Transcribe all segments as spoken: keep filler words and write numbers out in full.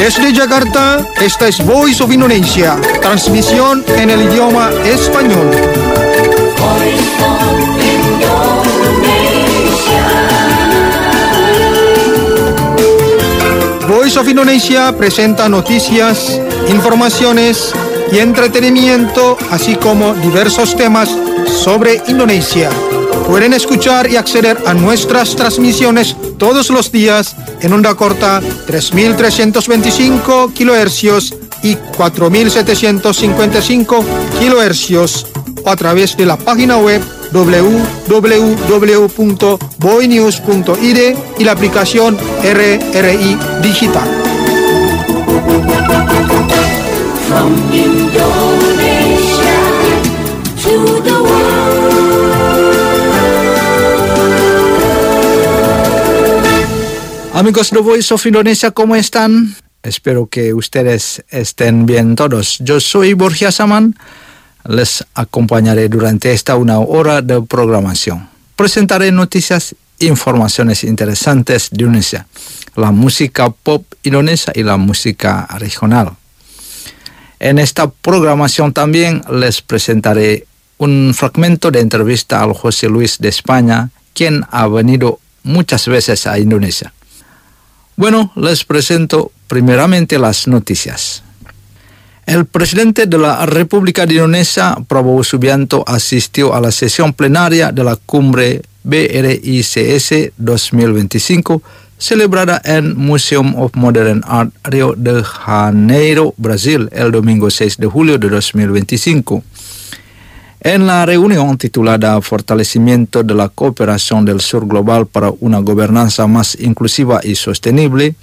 Desde Jakarta, esta es Voice of Indonesia, transmisión en el idioma español. Voice of Indonesia. Voice of Indonesia presenta noticias, informaciones y entretenimiento, así como diversos temas sobre Indonesia. Pueden escuchar y acceder a nuestras transmisiones todos los días en onda corta tres mil trescientos veinticinco kilohercios y cuatro mil setecientos cincuenta y cinco kilohercios o a través de la página web doble u doble u doble u punto boinews punto i d y la aplicación R R I Digital. From Indonesia to the world. Amigos de Voice of Indonesia, ¿cómo están? Espero que ustedes estén bien todos. Yo soy Borja Saman. Les acompañaré durante esta una hora de programación. Presentaré noticias, informaciones interesantes de Indonesia, la música pop indonesia y la música regional. En esta programación también les presentaré un fragmento de entrevista al José Luis de España, quien ha venido muchas veces a Indonesia. Bueno, les presento primeramente las noticias. El presidente de la República de Indonesia, Prabowo Subianto, asistió a la sesión plenaria de la cumbre B R I C S dos mil veinticinco, celebrada en Museum of Modern Art, Río de Janeiro, Brasil, el domingo seis de julio de dos mil veinticinco. En la reunión titulada Fortalecimiento de la Cooperación del Sur Global para una Gobernanza más Inclusiva y Sostenible,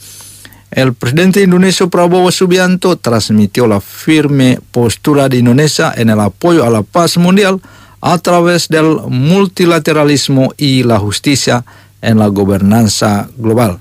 el presidente indonesio Prabowo Subianto transmitió la firme postura de Indonesia en el apoyo a la paz mundial a través del multilateralismo y la justicia en la gobernanza global.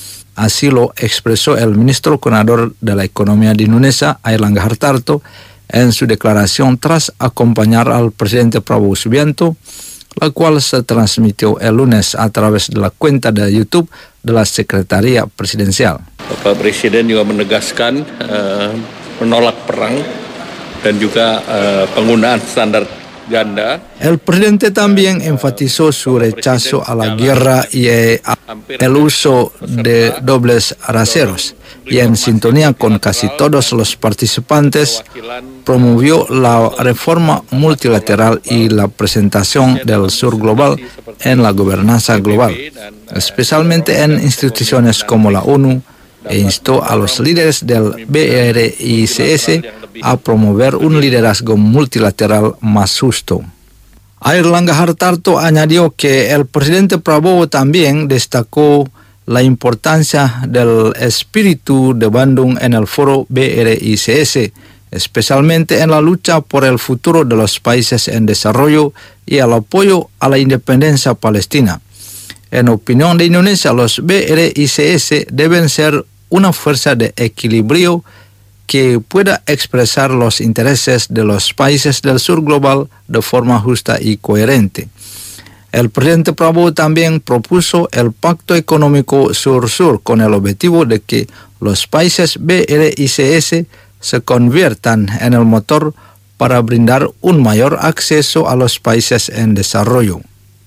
Así lo expresó el ministro coordinador de la Economía de Indonesia, Airlangga Hartarto, en su declaración tras acompañar al presidente Prabowo Subianto, la cual se transmitió el lunes a través de la cuenta de YouTube de la Secretaría Presidencial. Bapak Presiden juga menegaskan uh, menolak perang dan juga uh, penggunaan standar ganda. El presidente también enfatizó su rechazo a la guerra y el uso de dobles raseros, y en sintonía con casi todos los participantes, promovió la reforma multilateral y la presentación del sur global en la gobernanza global, especialmente en instituciones como la ONU, e instó a los líderes del B R I C S a promover un liderazgo multilateral más justo. Airlangga Hartarto añadió que el presidente Prabowo también destacó la importancia del espíritu de Bandung en el foro B R I C S, especialmente en la lucha por el futuro de los países en desarrollo y el apoyo a la independencia palestina. En opinión de Indonesia, los B R I C S deben ser una fuerza de equilibrio que pueda expresar los intereses de los países del sur global de forma justa y coherente. El presidente Prabowo también propuso el Pacto Económico Sur-Sur con el objetivo de que los países B R I C S se conviertan en el motor para brindar un mayor acceso a los países en desarrollo.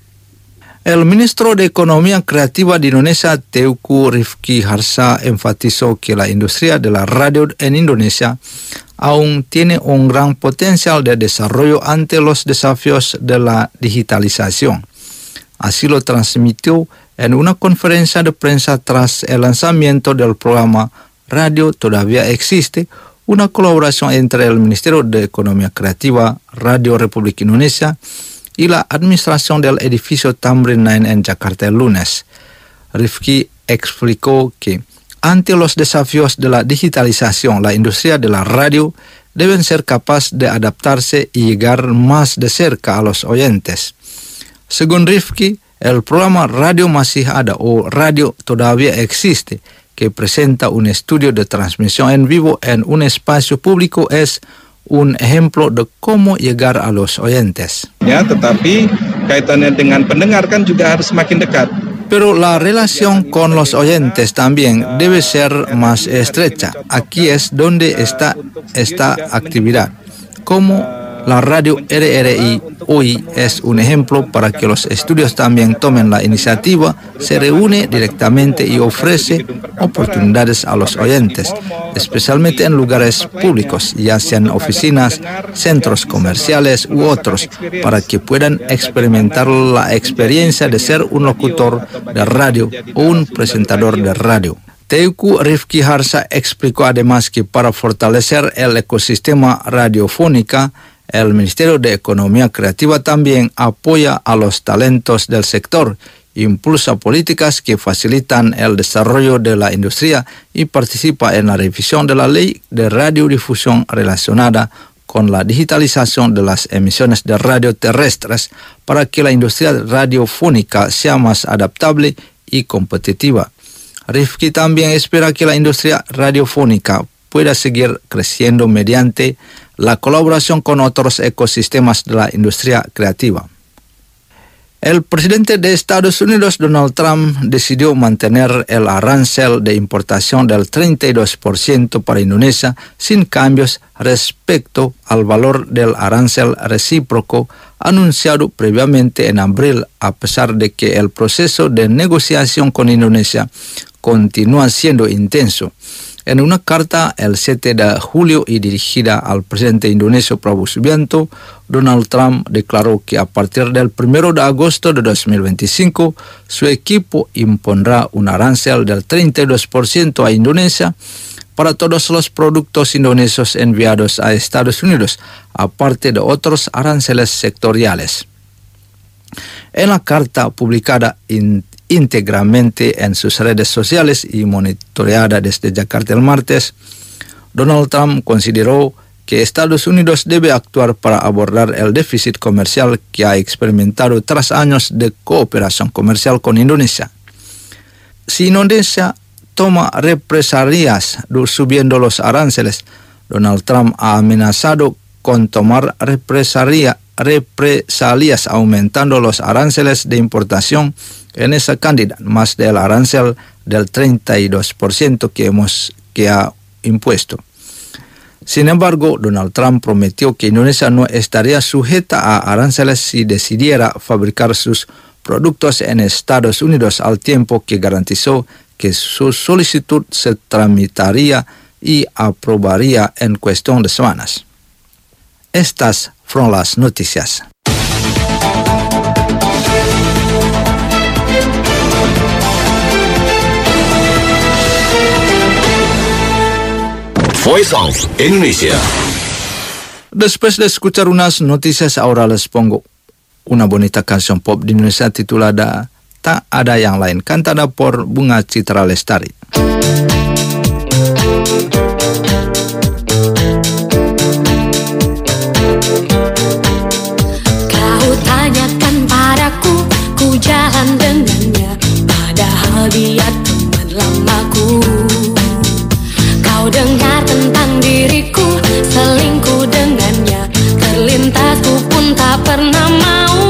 El ministro de Economía Creativa de Indonesia, Teuku Rifki Harsha, enfatizó que la industria de la radio en Indonesia aún tiene un gran potencial de desarrollo ante los desafíos de la digitalización. Así lo transmitió en una conferencia de prensa tras el lanzamiento del programa Radio Todavía Existe, una colaboración entre el Ministerio de Economía Creativa, Radio Republik Indonesia y la administración del edificio Tamrin nueve en Jakarta el lunes. Rifki explicó que ante los desafíos de la digitalización, la industria de la radio deben ser capaz de adaptarse y llegar más de cerca a los oyentes. Según Rifki, el programa Radio Masih Ada o Radio Todavía Existe, que presenta un estudio de transmisión en vivo en un espacio público, es un ejemplo de cómo llegar a los oyentes. Ya, tetapi kaitannya dengan pendengar kan juga harus semakin dekat. Pero la relación con los oyentes también debe ser más estrecha. Aquí es donde está esta actividad. Como la radio R R I hoy es un ejemplo para que los estudios también tomen la iniciativa, se reúne directamente y ofrece oportunidades a los oyentes, especialmente en lugares públicos, ya sean oficinas, centros comerciales u otros, para que puedan experimentar la experiencia de ser un locutor de radio o un presentador de radio. Teuku Rifki Harsa explicó además que para fortalecer el ecosistema radiofónica, el Ministerio de Economía Creativa también apoya a los talentos del sector, impulsa políticas que facilitan el desarrollo de la industria y participa en la revisión de la ley de radiodifusión relacionada con la digitalización de las emisiones de radio terrestres para que la industria radiofónica sea más adaptable y competitiva. Rifki también espera que la industria radiofónica pueda seguir creciendo mediante la colaboración con otros ecosistemas de la industria creativa. El presidente de Estados Unidos, Donald Trump, decidió mantener el arancel de importación del treinta y dos por ciento para Indonesia sin cambios respecto al valor del arancel recíproco anunciado previamente en abril, a pesar de que el proceso de negociación con Indonesia continúa siendo intenso. En una carta el siete de julio y dirigida al presidente indonesio Prabowo Subianto, Donald Trump declaró que a partir del primero de agosto de dos mil veinticinco, su equipo impondrá un arancel del treinta y dos por ciento a Indonesia para todos los productos indonesios enviados a Estados Unidos, aparte de otros aranceles sectoriales. En la carta publicada in íntegramente en sus redes sociales y monitoreada desde Yakarta el martes, Donald Trump consideró que Estados Unidos debe actuar para abordar el déficit comercial que ha experimentado tras años de cooperación comercial con Indonesia. Si Indonesia toma represalias subiendo los aranceles, Donald Trump ha amenazado con tomar represalia, represalias aumentando los aranceles de importación en esa cantidad, más del arancel del treinta y dos por ciento que, hemos, que ha impuesto. Sin embargo, Donald Trump prometió que Indonesia no estaría sujeta a aranceles si decidiera fabricar sus productos en Estados Unidos, al tiempo que garantizó que su solicitud se tramitaría y aprobaría en cuestión de semanas. Estas fueron las noticias. Voice of Indonesia. Después de escuchar unas noticias, ahora les pongo una bonita canción pop de Indonesia titulada Tak Ada Yang Lain, cantada por Bunga Citra Lestari. Kau tanyakan padaku, ku jalan dengannya, padahal dia teman lamaku. Kau dengar tentang diriku, selingkuh dengannya, terlintas ku pun tak pernah mau.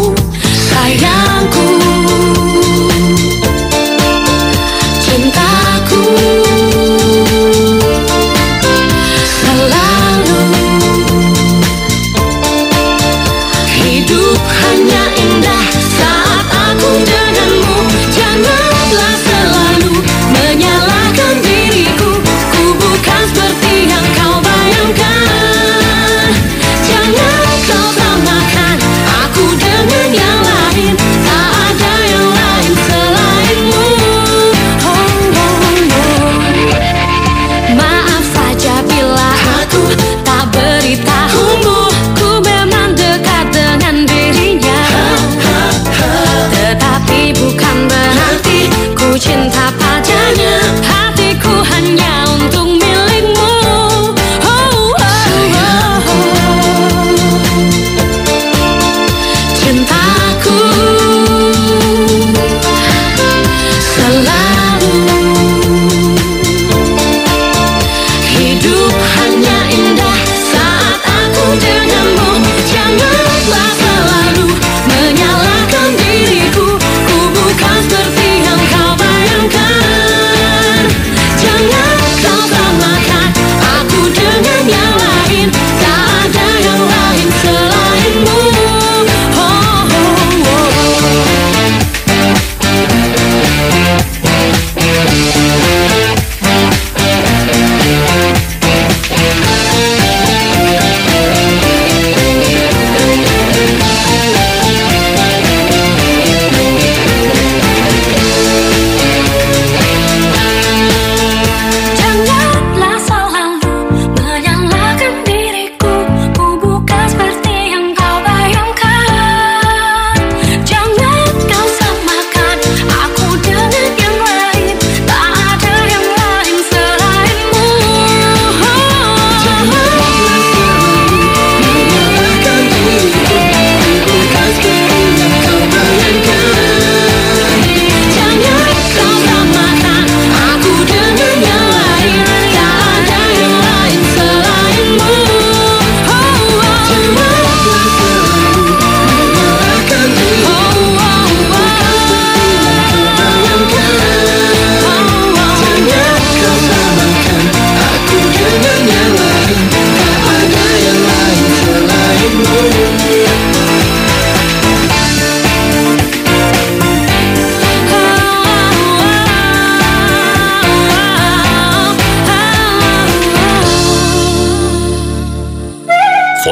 Sayangku, cinta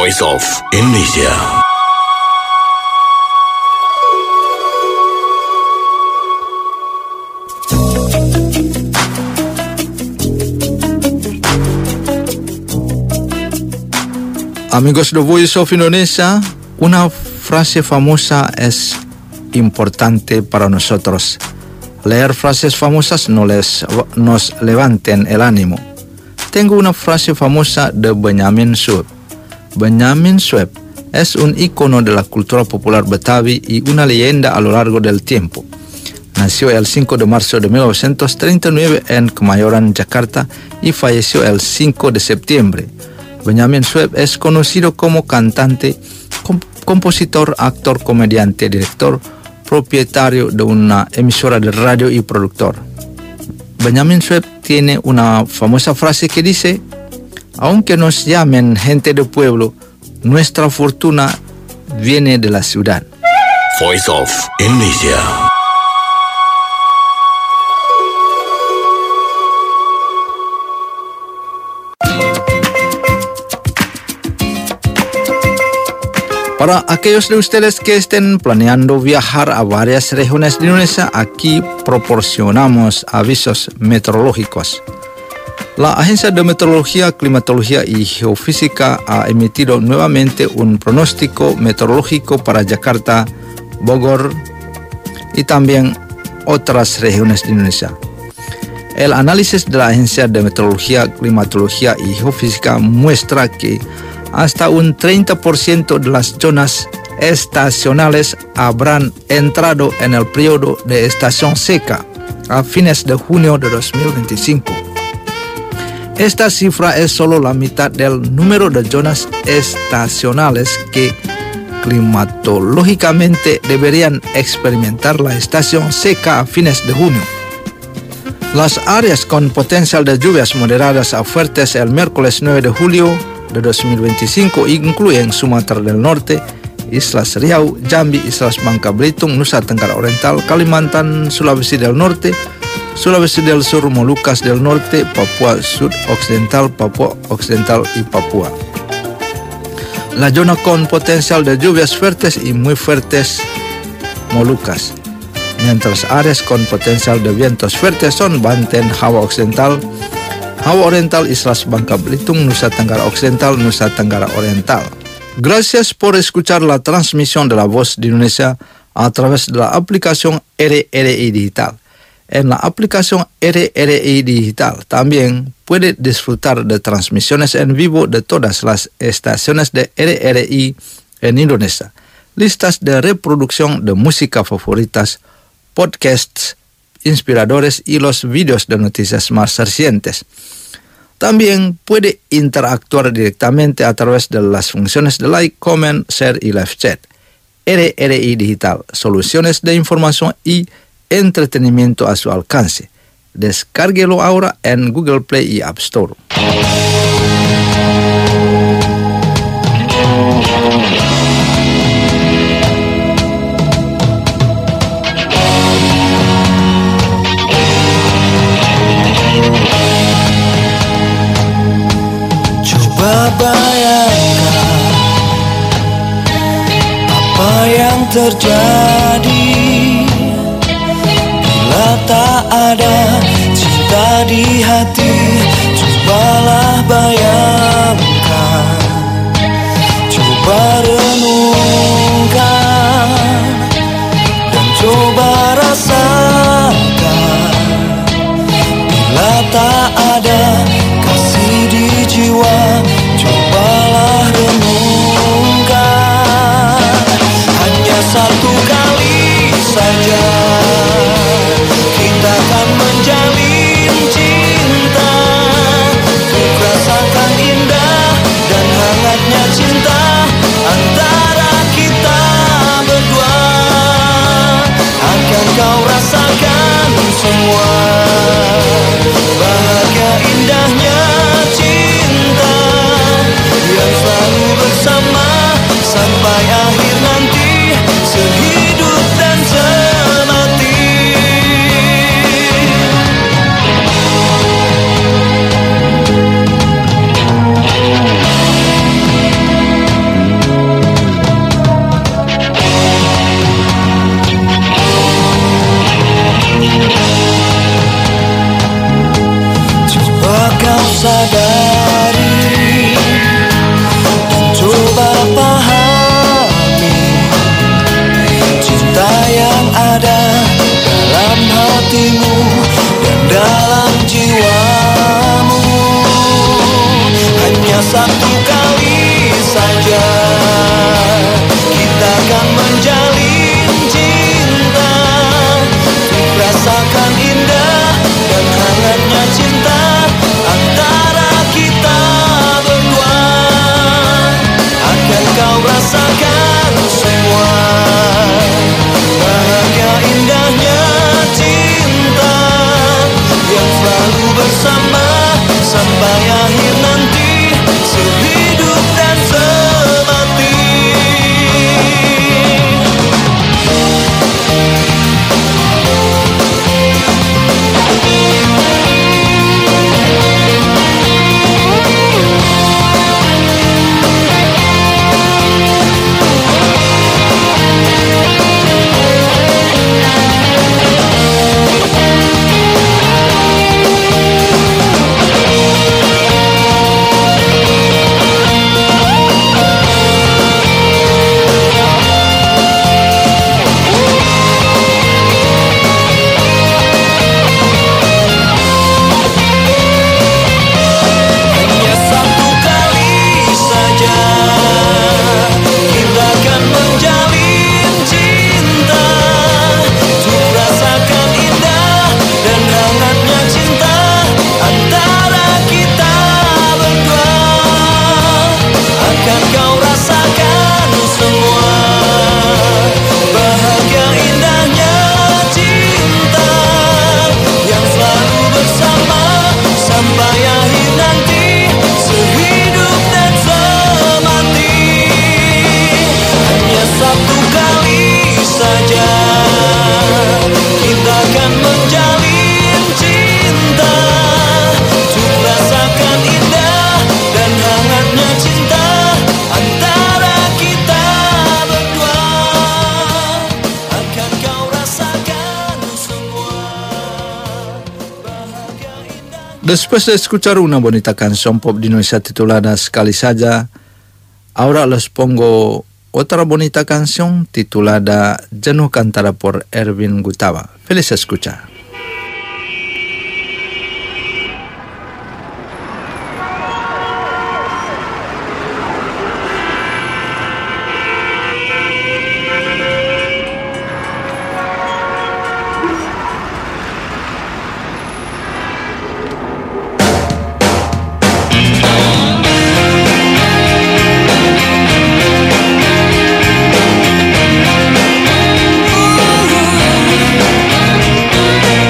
Voice of Indonesia. Amigos de Voice of Indonesia, una frase famosa es importante para nosotros. Leer frases famosas no les, nos levanten el ánimo. Tengo una frase famosa de Benyamin Sueb. Benyamin Sueb es un icono de la cultura popular Betawi y una leyenda a lo largo del tiempo. Nació el cinco de marzo de mil novecientos treinta y nueve en Kemayoran, Jakarta, y falleció el cinco de septiembre. Benyamin Sueb es conocido como cantante, comp- compositor, actor, comediante, director, propietario de una emisora de radio y productor. Benyamin Sueb tiene una famosa frase que dice: aunque nos llamen gente de pueblo, nuestra fortuna viene de la ciudad. Voice of Indonesia. Para aquellos de ustedes que estén planeando viajar a varias regiones de Indonesia, aquí proporcionamos avisos meteorológicos. La Agencia de Meteorología, Climatología y Geofísica ha emitido nuevamente un pronóstico meteorológico para Jakarta, Bogor y también otras regiones de Indonesia. El análisis de la Agencia de Meteorología, Climatología y Geofísica muestra que hasta un treinta por ciento de las zonas estacionales habrán entrado en el periodo de estación seca a fines de junio de dos mil veinticinco. Esta cifra es solo la mitad del número de zonas estacionales que climatológicamente deberían experimentar la estación seca a fines de junio. Las áreas con potencial de lluvias moderadas a fuertes el miércoles nueve de julio de dos mil veinticinco incluyen Sumatera del Norte, Islas Riau, Jambi, Islas Bangka Belitung, Nusa Tenggara Oriental, Kalimantan, Sulawesi del Norte, Sulawesi del Sur, Molucas del Norte, Papua Sud-Occidental, Papua Occidental y Papua. La zona con potencial de lluvias fuertes y muy fuertes, Molucas, mientras áreas con potencial de vientos fuertes son Banten, Java Occidental, Java Oriental, Islas Bangka Belitung, Nusa Tenggara Occidental, Nusa Tenggara Oriental. Gracias por escuchar la transmisión de La Voz de Indonesia a través de la aplicación R R I Digital. En la aplicación R R I Digital también puede disfrutar de transmisiones en vivo de todas las estaciones de R R I en Indonesia, listas de reproducción de música favoritas, podcasts inspiradores y los vídeos de noticias más recientes. También puede interactuar directamente a través de las funciones de like, comment, share y live chat. R R I Digital, soluciones de información y entretenimiento a su alcance. Descárguelo ahora en Google Play y App Store. Bayangkan apa yang terjadi bila tak ada cinta di hati. Cobalah bayangkan, coba renungkan, dan coba rasakan bila tak ada kasih di jiwa. Cobalah renungkan, hanya satu kali saja kita akan menjalin cinta. sadari dan coba pahami cinta yang ada dalam hatimu dan dalam jiwamu. Hanya satu kali saja kita akan menjalin cinta, untuk rasakan indah dan hangatnya cinta antara kita berdua. Akan kau rasakan semua bahagia indahnya cinta yang selalu bersama sampai akhir nanti, sehidup dan semati. Después de escuchar una bonita canción pop de Indonesia titulada Sekali Saja, ahora les pongo otra bonita canción titulada Jenuh cantada por Erwin Gutawa. Feliz escucha. Ooh.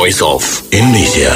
Voice of Indonesia.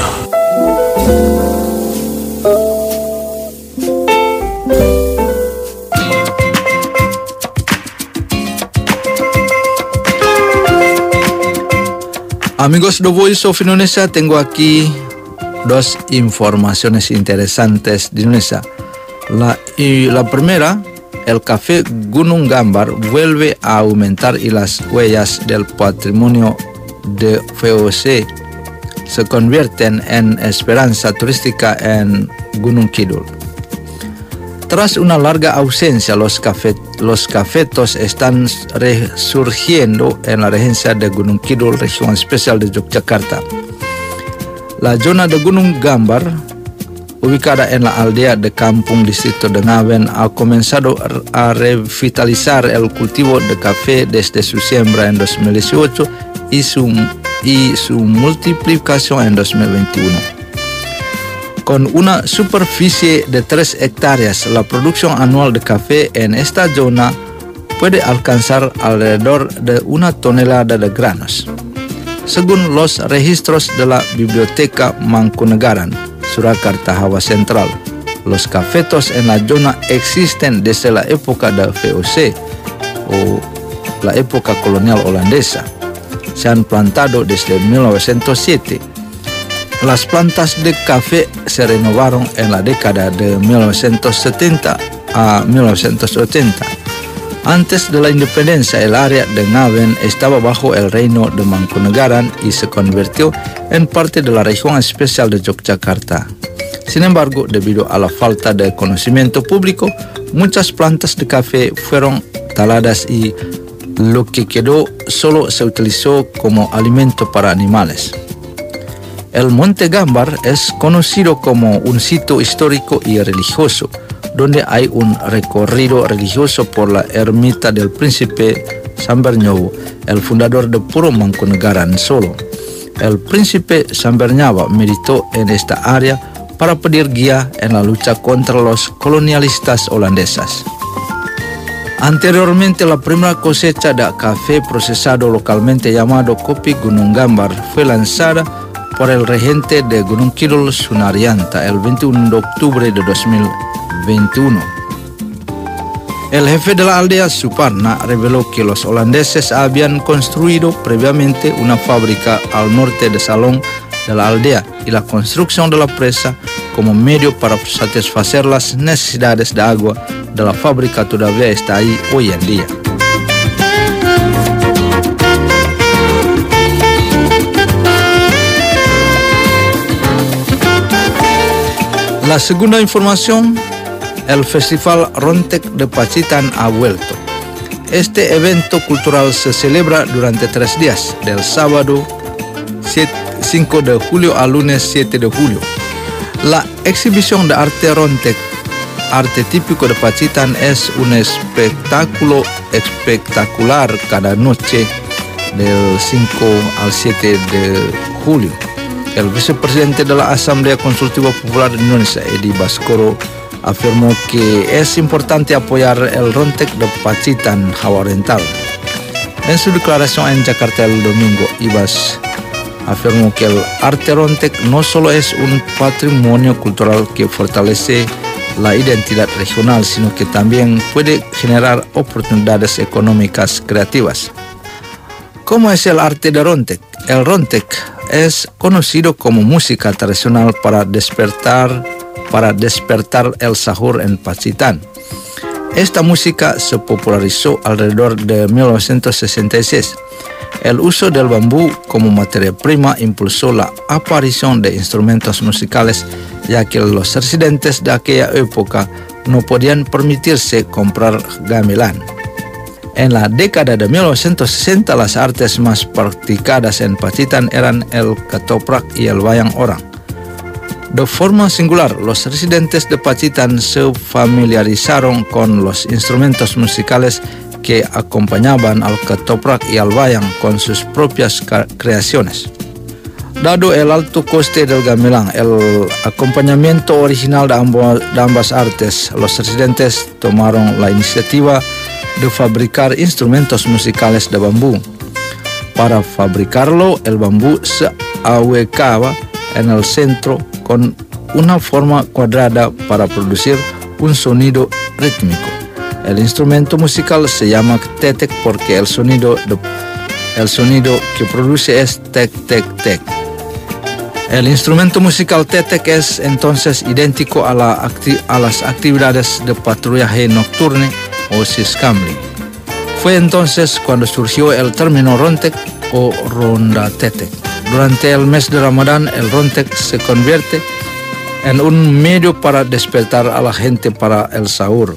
Amigos de Voice of Indonesia, tengo aquí dos informaciones interesantes de Indonesia. La, y la primera, el café Gunung Gambar vuelve a aumentar y las huellas del patrimonio de V O C se convierten en esperanza turística en Gunung Kidul. Tras una larga ausencia, los, café, los cafetos están resurgiendo en la regencia de Gunung Kidul, región especial de Yogyakarta. La zona de Gunung Gambar, ubicada en la aldea de Kampung Distrito de Ngawen, ha comenzado a revitalizar el cultivo de café desde su siembra en dos mil dieciocho y su, y su multiplicación en dos mil veintiuno. Con una superficie de tres hectáreas, la producción anual de café en esta zona puede alcanzar alrededor de una tonelada de granos. Según los registros de la Biblioteca Mangkunegaran, Surakarta, Java Central, los cafetos en la zona existen desde la época de V O C o la época colonial holandesa. Se han plantado desde mil novecientos siete. Las plantas de café se renovaron en la década de mil novecientos setenta a mil novecientos ochenta. Antes de la independencia, el área de Ngawen estaba bajo el reino de Mangkunegaran y se convirtió en parte de la región especial de Yogyakarta. Sin embargo, debido a la falta de conocimiento público, muchas plantas de café fueron taladas y lo que quedó solo se utilizó como alimento para animales. El Monte Gambar es conocido como un sitio histórico y religioso, donde hay un recorrido religioso por la ermita del príncipe Sambernyawa, el fundador de Puro Mangkunegaran Solo. El príncipe Sambernyawa meditó en esta área para pedir guía en la lucha contra los colonialistas holandeses. Anteriormente, la primera cosecha de café procesado localmente llamado Kopi Gunung Gambar fue lanzada por el regente de Gunung Kidul, Sunaryanta, el veintiuno de octubre de dos mil veintiuno. El jefe de la aldea, Suparna, reveló que los holandeses habían construido previamente una fábrica al norte de Salong de la aldea y la construcción de la presa como medio para satisfacer las necesidades de agua de la fábrica todavía está ahí hoy en día. La segunda información, el Festival Rontek de Pacitan ha vuelto. Este evento cultural se celebra durante tres días, del sábado cinco de julio al lunes siete de julio. La exhibición de arte Rontek, arte típico de Pacitan, es un espectáculo espectacular cada noche del cinco al siete de julio. El vicepresidente de la Asamblea Consultiva Popular de Indonesia, Edi Baskoro, afirmó que es importante apoyar el Rontek de Pacitan, Java Oriental. En su declaración en Jakarta el domingo, Ibas afirmó que el arte Rontek no solo es un patrimonio cultural que fortalece la identidad regional, sino que también puede generar oportunidades económicas creativas. ¿Cómo es el arte de Rontek? El Rontek es conocido como música tradicional para despertar, para despertar el sahur en Pacitan. Esta música se popularizó alrededor de mil novecientos sesenta y seis. El uso del bambú como materia prima impulsó la aparición de instrumentos musicales, ya que los residentes de aquella época no podían permitirse comprar gamelan. En la década de mil novecientos sesenta, las artes más practicadas en Pacitan eran el ketoprak y el wayang orang. De forma singular, los residentes de Pacitan se familiarizaron con los instrumentos musicales que acompañaban al ketoprak y al wayang con sus propias creaciones. Dado el alto coste del gamelan, el acompañamiento original de ambos, de ambas artes, los residentes tomaron la iniciativa de fabricar instrumentos musicales de bambú. Para fabricarlo, el bambú se ahuyecaba en el centro con una forma cuadrada para producir un sonido rítmico. El instrumento musical se llama tetek porque el sonido, de, el sonido que produce es tek, tek, tek. El instrumento musical tetek es entonces idéntico a, la acti- a las actividades de patrullaje nocturno o siskamling. Fue entonces cuando surgió el término rontek o ronda tetek. Durante el mes de Ramadán, el rontek se convierte en un medio para despertar a la gente para el sahur.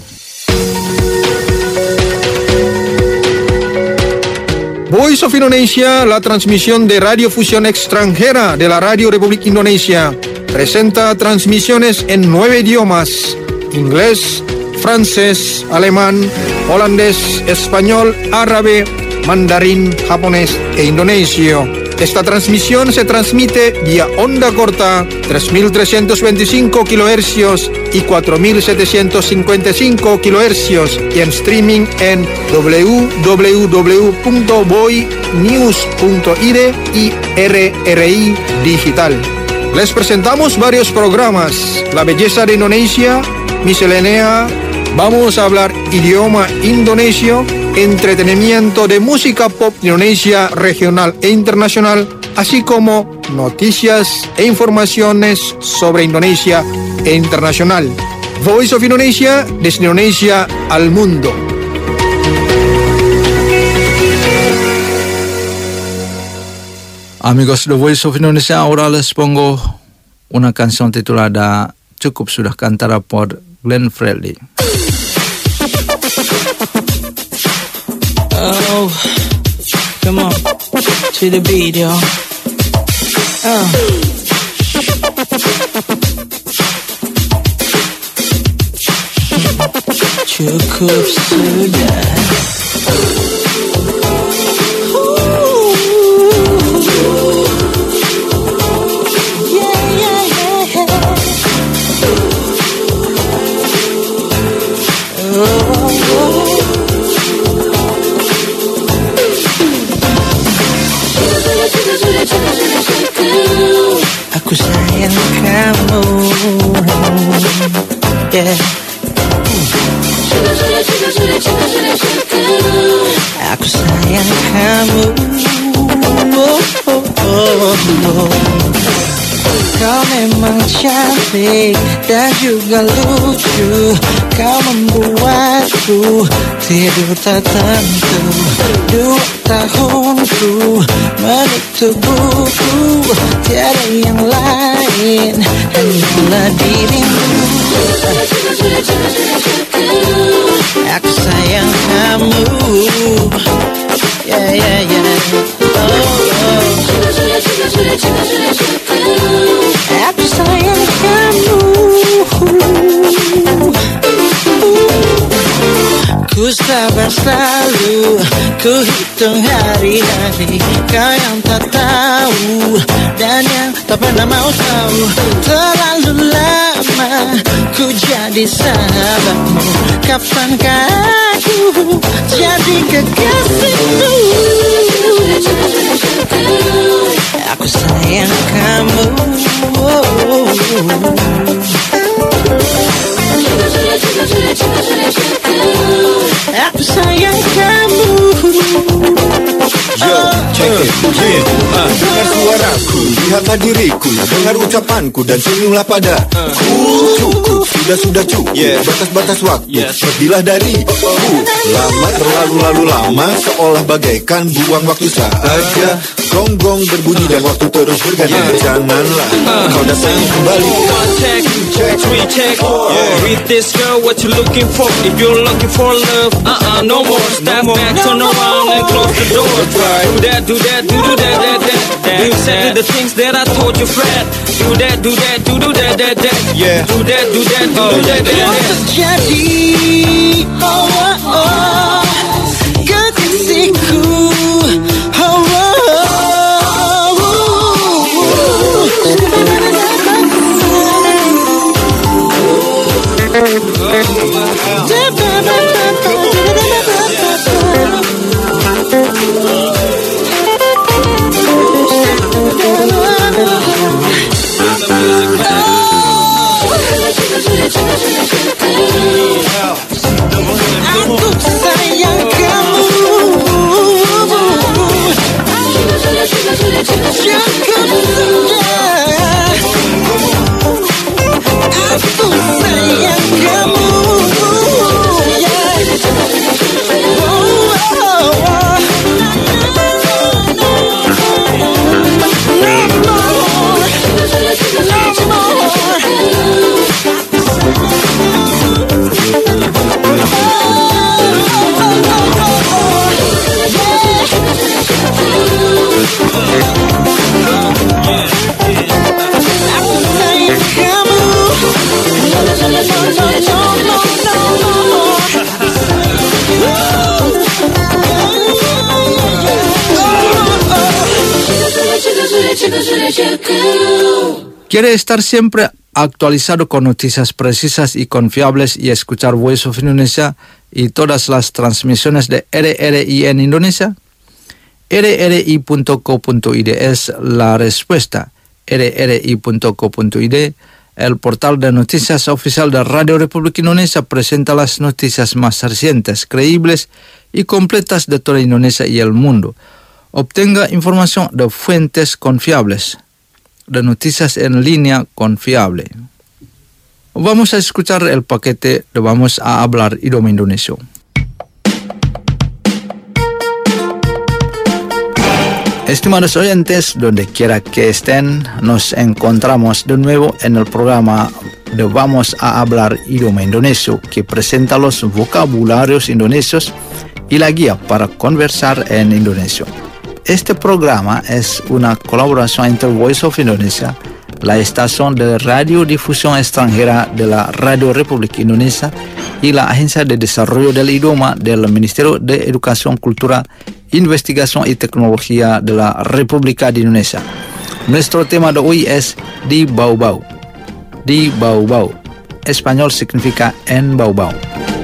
Voice of Indonesia, la transmisión de radiofusión extranjera de la Radio Republik Indonesia, presenta transmisiones en nueve idiomas: inglés, francés, alemán, holandés, español, árabe, mandarín, japonés e indonesio. Esta transmisión se transmite vía onda corta tres mil trescientos veinticinco kilohercios y cuatro mil setecientos cincuenta y cinco kilohercios y en streaming en w w w punto boy news punto i d y R R I Digital. Les presentamos varios programas: La belleza de Indonesia, Miscelánea, vamos a hablar idioma indonesio, entretenimiento de música pop Indonesia regional e internacional, así como noticias e informaciones sobre Indonesia e internacional. Voice of Indonesia, desde Indonesia al mundo. Amigos de Voice of Indonesia, ahora les pongo una canción titulada Cukup Sudah cantada por Glenn Fredly. Oh, come on, to the beat, yo. Uh. Cukup sudah. Yeah, yeah, yeah. Oh, oh. Aku sayang kamu, yeah. Aku sayang kamu, oh, oh, oh, oh. Kau memang cantik dan juga lucu. Kau membuatku tidur tak tentu. Dua tahunku menutup buku, tiada yang lain, hanyalah dirimu. Aku sayang kamu, yeah, yeah, yeah. Oh, oh. Aku sayang kamu. Ku sabar selalu, ku hitung hari-hari. Kau yang tak tahu dan yang tak pernah mau tahu. Terlalu lama ku jadi sahabatmu. Kapankah aku jadi kekasihmu? Aku sayang kamu, oh. Aku sayang kamu. Yo, check it, yeah. uh, Dengar suaraku, lihatlah diriku, dengar ucapanku dan senyumlah padaku. Cukup, sudah-sudah cukup, yeah. Batas-batas waktu, yes. Pergilah dariku. Lama, terlalu-lalu lama, seolah bagaikan buang waktu saja. Gong-gong berbunyi dan waktu terus berganti, yeah. Janganlah uh, kau datang kembali. One check, check, three check, yeah. With this girl, what you looking for? If you're looking for love, uh-uh, no more. Step no back, turn around and close the door. Right. Do that, do that, do do that, that, that, that. Do exactly the things that I told you, Fred. Do that, do that, do do that, that, that. Yeah. Do that, do that, do do that, that, that. Terjadi, oh, oh, oh, kekasihku, oh, oh, oh. Oh, ¿Quiere estar siempre actualizado con noticias precisas y confiables y escuchar Voice of Indonesia y todas las transmisiones de R R I en Indonesia? R R I punto co punto I D es la respuesta. R R I punto co punto I D, el portal de noticias oficial de Radio Republik Indonesia, presenta las noticias más recientes, creíbles y completas de toda Indonesia y el mundo. Obtenga información de fuentes confiables, de noticias en línea confiable. Vamos a escuchar el paquete de Vamos a Hablar Idioma Indonesia. Estimados oyentes, donde quiera que estén, nos encontramos de nuevo en el programa de Vamos a Hablar Idioma Indonesia, que presenta los vocabularios indonesios y la guía para conversar en indonesio. Este programa es una colaboración entre Voice of Indonesia, la estación de radiodifusión extranjera de la Radio Republik Indonesia, y la Agencia de Desarrollo del Idioma del Ministerio de Educación, Cultura, Investigación y Tecnología de la República de Indonesia. Nuestro tema de hoy es Di Bau Bau. Di Bau Bau. Español significa en Bau Bau.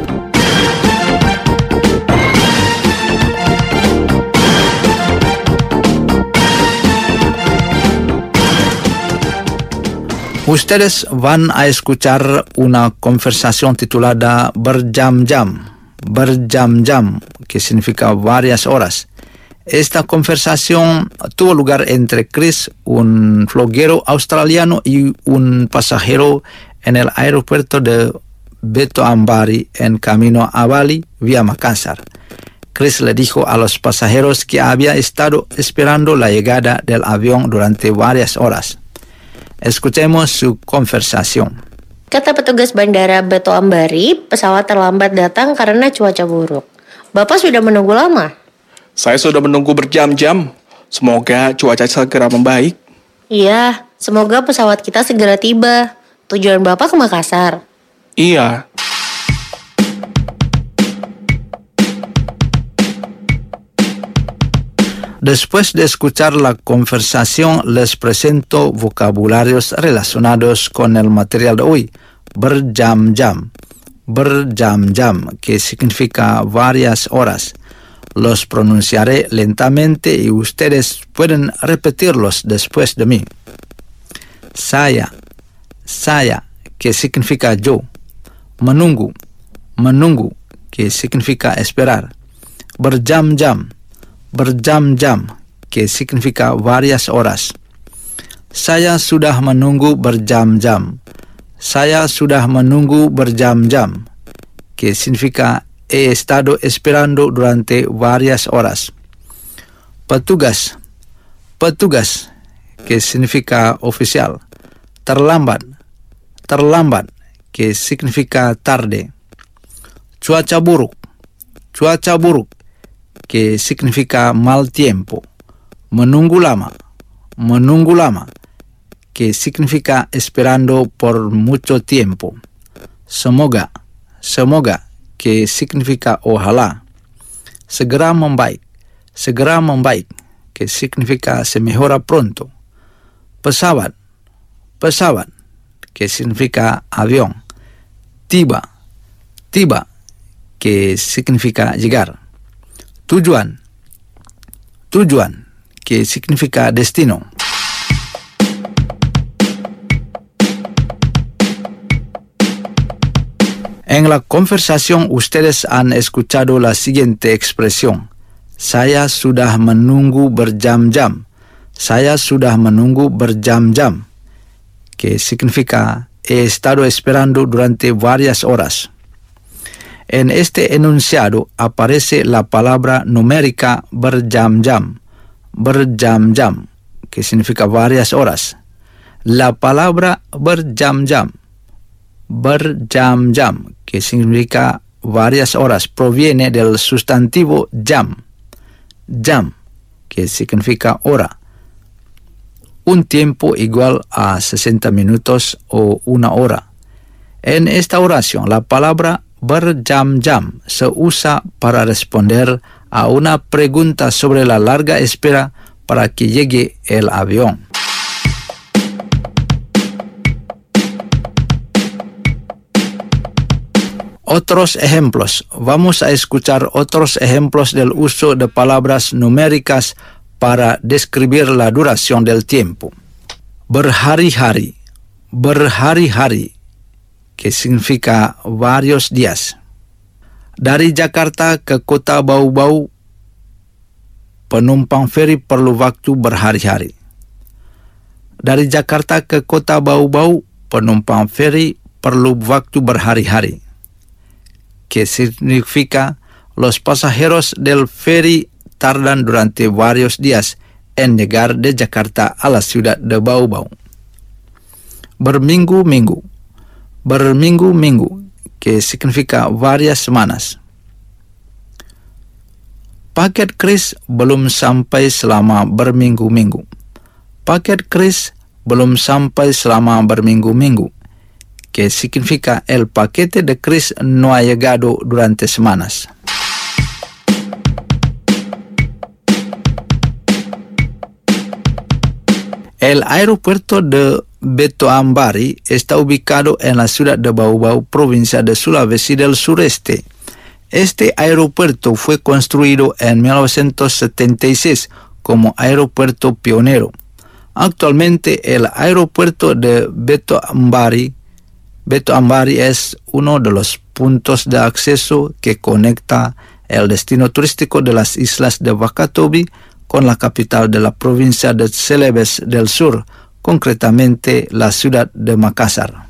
Ustedes van a escuchar una conversación titulada Berjam-jam. Berjam-jam, que significa varias horas. Esta conversación tuvo lugar entre Chris, un bloguero australiano, y un pasajero en el aeropuerto de Beto Ambari en camino a Bali vía Makassar. Chris le dijo a los pasajeros que había estado esperando la llegada del avión durante varias horas. Escuchemos su conversación. Kata petugas bandara Beto Ambari, pesawat terlambat datang karena cuaca buruk. Bapak sudah menunggu lama? Saya sudah menunggu berjam-jam. Semoga cuaca segera membaik. Iya, semoga pesawat kita segera tiba. Tujuan Bapak ke Makassar? Iya. Después de escuchar la conversación, les presento vocabularios relacionados con el material de hoy. Berjam-jam. Berjam-jam, que significa varias horas. Los pronunciaré lentamente y ustedes pueden repetirlos después de mí. Saya. Saya, que significa yo. Menunggu. Menunggu, que significa esperar. Berjam-jam. Berjam-jam, que significa varias horas. Saya sudah menunggu berjam-jam. Saya sudah menunggu berjam-jam, que significa he estado esperando durante varias horas. Petugas. Petugas, que significa oficial. Terlambat. Terlambat, que significa tarde. Cuaca buruk. Cuaca buruk, que significa mal tiempo. Menunggu lama. Menunggu lama, que significa esperando por mucho tiempo. Semoga. Semoga, que significa ojalá. Segera membaik. Segera membaik, que significa se mejora pronto. Pesawat. Pesawat, que significa avión. Tiba. Tiba, que significa llegar. Tujuan. Tujuan, que significa destino. En la conversación ustedes han escuchado la siguiente expresión. Saya sudah menunggu berjam-jam. Saya sudah menunggu berjam-jam, que significa he estado esperando durante varias horas. En este enunciado aparece la palabra numérica berjam-jam, berjam-jam, que significa varias horas. La palabra berjam-jam, berjam-jam, que significa varias horas, proviene del sustantivo jam, jam, que significa hora. Un tiempo igual a sesenta minutos o una hora. En esta oración, la palabra berjam-jam se usa para responder a una pregunta sobre la larga espera para que llegue el avión. Otros ejemplos. Vamos a escuchar otros ejemplos del uso de palabras numéricas para describir la duración del tiempo. Berhari-hari, berhari-hari, que significa varios días. Dari Jakarta ke kota Bau-Bau, penumpang feri perlu waktu berhari-hari. Dari Jakarta ke kota Bau-Bau, penumpang feri perlu waktu berhari-hari, que significa los pasajeros del ferry tardan durante varios días en llegar de Jakarta a la ciudad de Bau-Bau. Berminggu-minggu, berminggu-minggu, que significa varias semanas. Paket kris belum sampai selama berminggu-minggu. Paket kris belum sampai selama berminggu-minggu, que significa el paquete de Chris no ha llegado durante semanas. El aeropuerto de Betoambari está ubicado en la ciudad de Bau-Bau, provincia de Sulawesi del Sureste. Este aeropuerto fue construido en mil novecientos setenta y seis como aeropuerto pionero. Actualmente el aeropuerto de Betoambari Betoambari es uno de los puntos de acceso que conecta el destino turístico de las islas de Wakatobi con la capital de la provincia de Celebes del Sur, concretamente la ciudad de Makassar.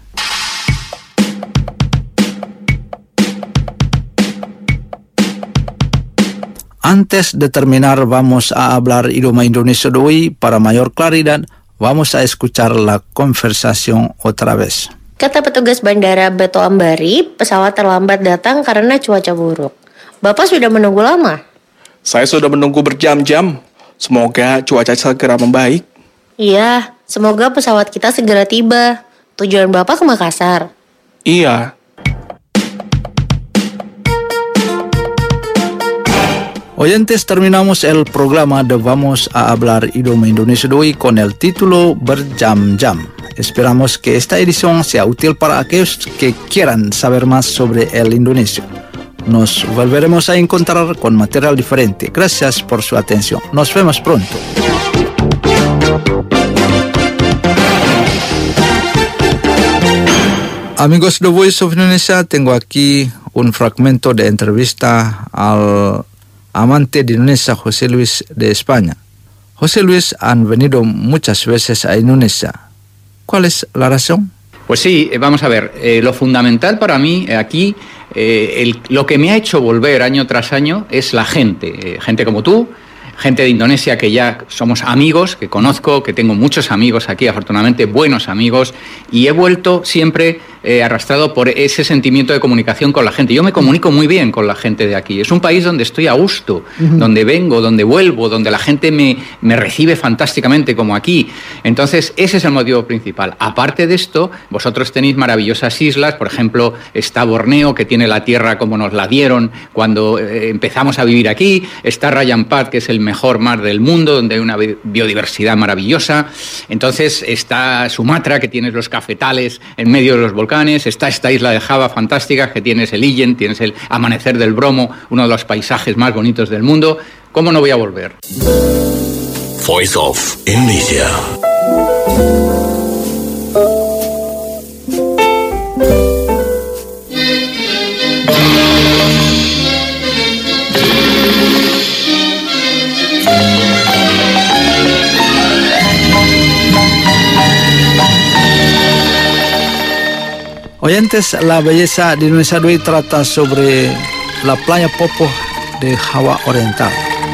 Antes de terminar, vamos a hablar idioma Indonesia de hoy. Para mayor claridad, vamos a escuchar la conversación otra vez. Kata petugas bandara Betoambari, pesawat terlambat datang karena cuaca buruk. Bapak sudah menunggu lama? Saya sudah menunggu berjam-jam. Semoga cuaca segera membaik. Iya, semoga pesawat kita segera tiba. Tujuan Bapak ke Makassar? Iya. Oyentes, terminamos el programa de Vamos a Hablar Idioma Indonesia de hoy con el título Berjam-Jam. Esperamos que esta edición sea útil para aquellos que quieran saber más sobre el indonesio. Nos volveremos a encontrar con material diferente. Gracias por su atención. Nos vemos pronto. Amigos de Voice of Indonesia, tengo aquí un fragmento de entrevista al amante de Indonesia, José Luis de España. José Luis han venido muchas veces a Indonesia. ¿Cuál es la razón? Pues sí, vamos a ver, eh, lo fundamental para mí eh, aquí, eh, el, lo que me ha hecho volver año tras año es la gente, eh, gente como tú, gente de Indonesia que ya somos amigos, que conozco, que tengo muchos amigos aquí, afortunadamente buenos amigos, y he vuelto siempre eh, arrastrado por ese sentimiento de comunicación con la gente. Yo me comunico muy bien con la gente de aquí. Es un país donde estoy a gusto, uh-huh. donde vengo, donde vuelvo, donde la gente me, me recibe fantásticamente como aquí. Entonces, ese es el motivo principal. Aparte de esto, vosotros tenéis maravillosas islas, por ejemplo, está Borneo, que tiene la tierra como nos la dieron cuando eh, empezamos a vivir aquí, está Rayampat, que es el mejor mar del mundo, donde hay una biodiversidad maravillosa. Entonces está Sumatra, que tienes los cafetales en medio de los volcanes. Está esta isla de Java fantástica, que tienes el Illen, tienes el amanecer del Bromo, uno de los paisajes más bonitos del mundo. ¿Cómo no voy a volver? Voice of Indonesia. Oyentes, la belleza de Indonesia de hoy trata sobre la playa Popoh de Java Oriental.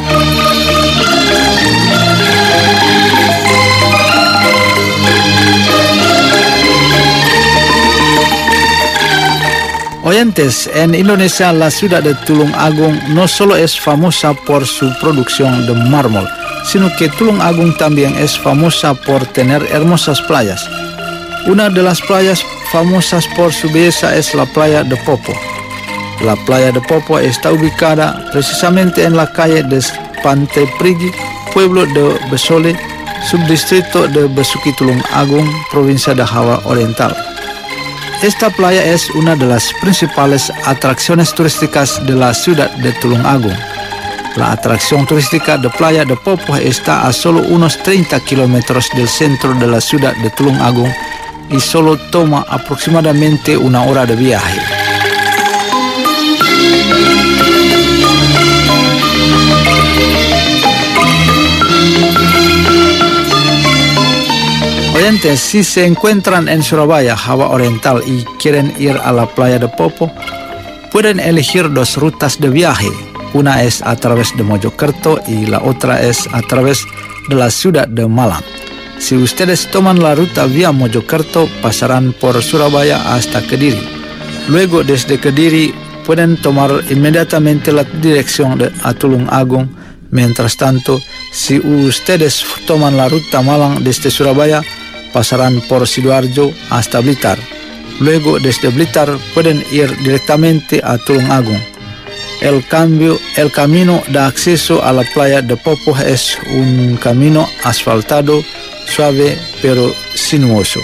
Oyentes, en Indonesia la ciudad de Tulung Agung no solo es famosa por su producción de mármol, sino que Tulung Agung también es famosa por tener hermosas playas. Una de las playas famosas por su belleza es la playa de Popoh. La playa de Popoh está ubicada precisamente en la calle de Pantai Prigi, pueblo de Besole, subdistrito de Besuki Tulung Agung, provincia de Java Oriental. esta playa es una de las principales atracciones turísticas de la ciudad de Tulungagung. La atracción turística de Playa de Popoh está a solo unos treinta kilómetros del centro de la ciudad de Tulungagung y solo toma aproximadamente una hora de viaje. Oyentes, si se encuentran en Surabaya, Java Oriental y quieren ir a la Playa de Popoh, pueden elegir dos rutas de viaje. Una es a través de Mojokerto y la otra es a través de la ciudad de Malang. Si ustedes toman la ruta vía Mojokerto, pasarán por Surabaya hasta Kediri. Luego desde Kediri pueden tomar inmediatamente la dirección de a Tulungagung. Mientras tanto, si ustedes toman la ruta Malang desde Surabaya, pasarán por Sidoarjo hasta Blitar. Luego desde Blitar pueden ir directamente a Tulungagung. El cambio, el camino de acceso a la Playa de Popoh es un camino asfaltado, suave pero sinuoso.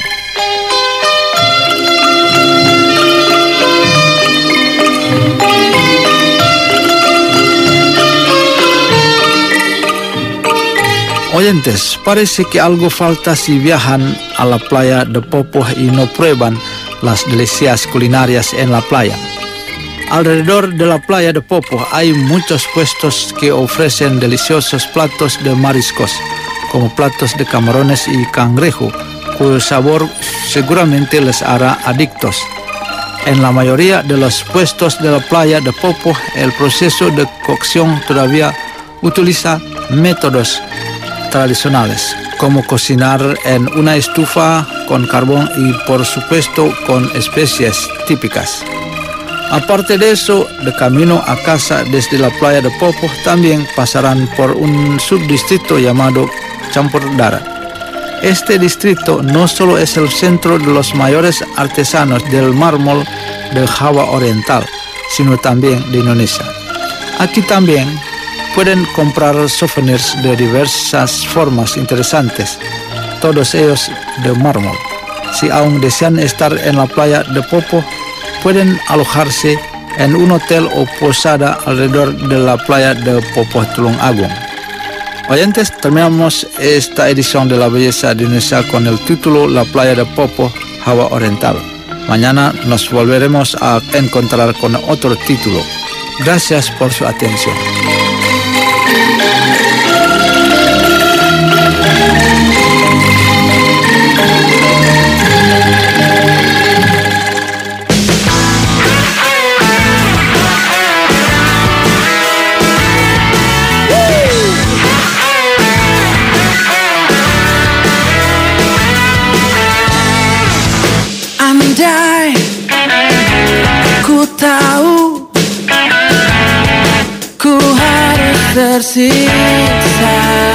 Oyentes, parece que algo falta si viajan a la Playa de Popoh y no prueban las delicias culinarias en la playa. Alrededor de la Playa de Popoh hay muchos puestos que ofrecen deliciosos platos de mariscos, como platos de camarones y cangrejo, cuyo sabor seguramente les hará adictos. En la mayoría de los puestos de la Playa de Popoh, el proceso de cocción todavía utiliza métodos tradicionales, como cocinar en una estufa con carbón y por supuesto con especies típicas. Aparte de eso, de camino a casa desde la Playa de Popoh también pasarán por un subdistrito llamado Campur Darat. Este distrito no solo es el centro de los mayores artesanos del mármol del Java Oriental, sino también de Indonesia. Aquí también pueden comprar souvenirs de diversas formas interesantes, todos ellos de mármol. Si aún desean estar en la Playa de Popoh, pueden alojarse en un hotel o posada alrededor de la Playa de Popoh Tulungagung. Oyentes, terminamos esta edición de La Belleza de Indonesia con el título La Playa de Popoh, Java Oriental. Mañana nos volveremos a encontrar con otro título. Gracias por su atención. Andai ku tahu ku harus tersiksa.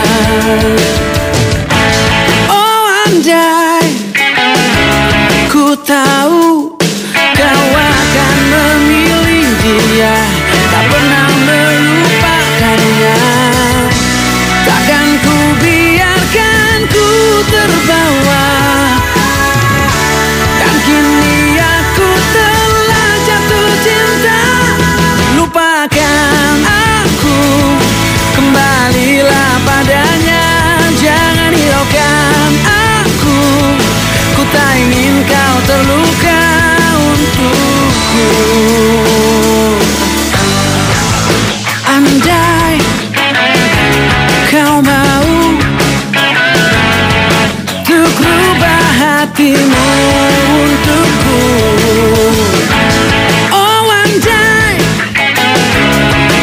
Oh andai ku tahu kau akan memilih dia, tak pernah melupakannya. Takkan ku biarkan ku terbawa. Kini aku telah jatuh cinta. Lupakan aku, kembalilah padanya. Jangan hiraukan aku, ku tak ingin kau terluka untukku. Andai kau mau untuk rubah hatimu untukku. Oh andai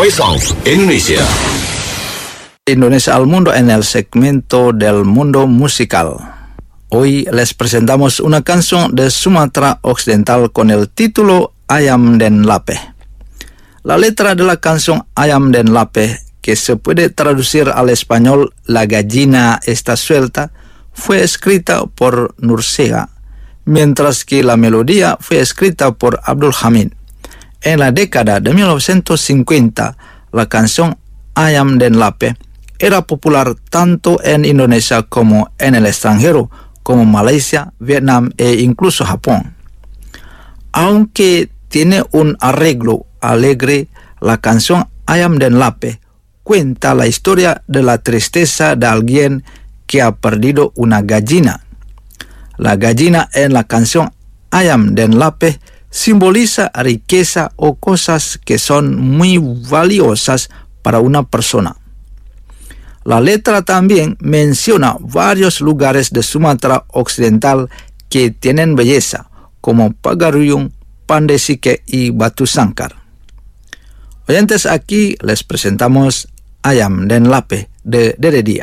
Voice of Indonesia. Indonesia al mundo en el segmento del mundo musical. Hoy les presentamos una canción de Sumatra Occidental con el título Ayam den Lape. La letra de la canción Ayam den Lape, que se puede traducir al español La gallina está suelta, fue escrita por Nursega, mientras que la melodía fue escrita por Abdul Hamid. En la década de mil novecientos cincuenta, la canción Ayam den Lape era popular tanto en Indonesia como en el extranjero, como Malaysia, Vietnam e incluso Japón. Aunque tiene un arreglo alegre, la canción Ayam den Lape cuenta la historia de la tristeza de alguien que ha perdido una gallina. La gallina en la canción Ayam den Lape simboliza riqueza o cosas que son muy valiosas para una persona. La letra también menciona varios lugares de Sumatra Occidental que tienen belleza, como Pagaruyung, Pandai Sike y Batu Sangkar. Oyentes, aquí les presentamos Ayam den Lape de Dede Dia.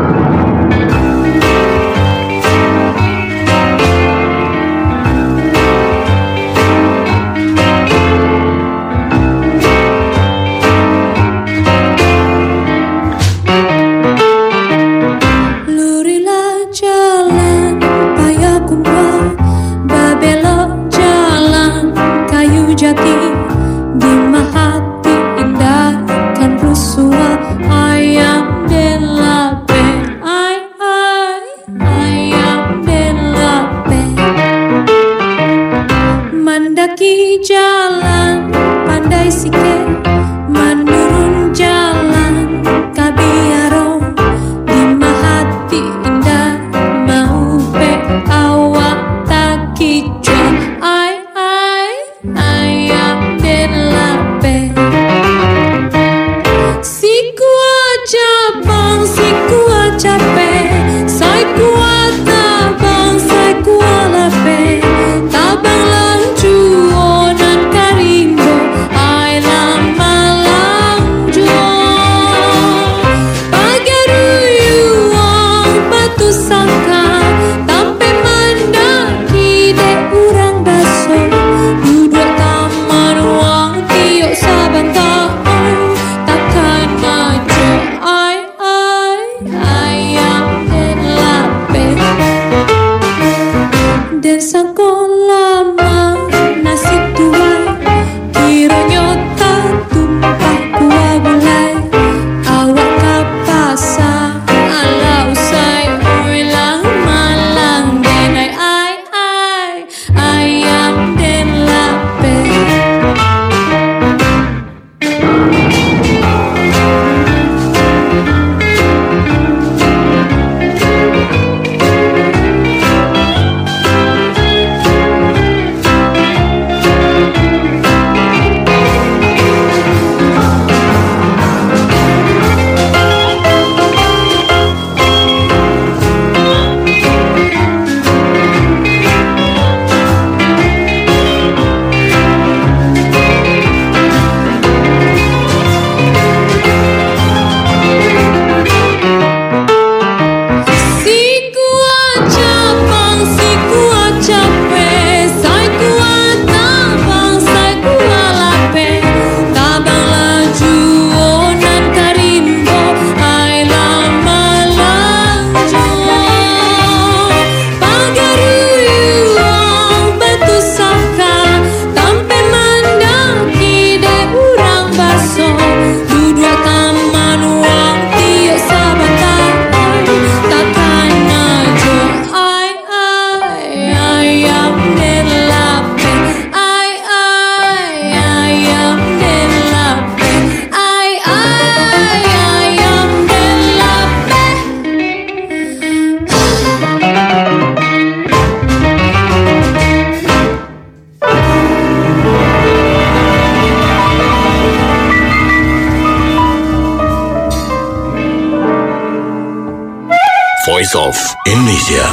Voice of Indonesia.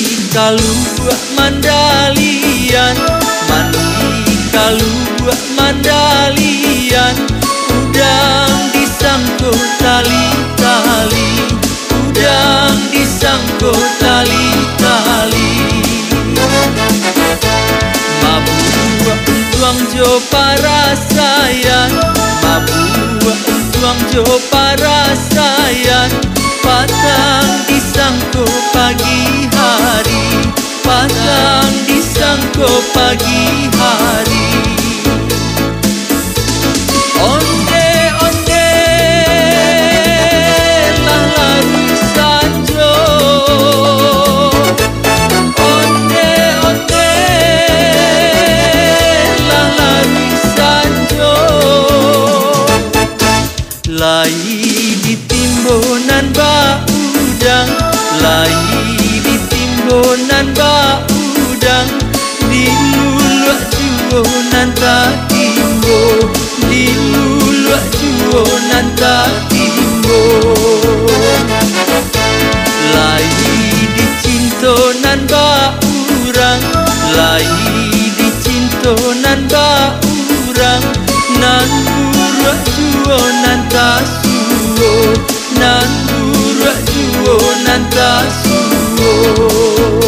kalu mandalian, mandi kalu mandalian, udang disangkut tali-tali, udang disangkut tali-tali. Mabua untuang jo para sayan, mabua untuang jo para sayan, patang disangkut pagi hari, patang disangkut pagi hari. Onde onde lah laru sanjo, onde onde lah laru sanjo, lai di timbunan ba udang, lai di timbunan ba udang, di luluak juo nan tak timbo, di luluak juo nan tak timbo. Lai di cinto nan ba urang, lai di cinto nan ba urang, nan buruak juo nan tak suo, nan buruak juo nan tak suo.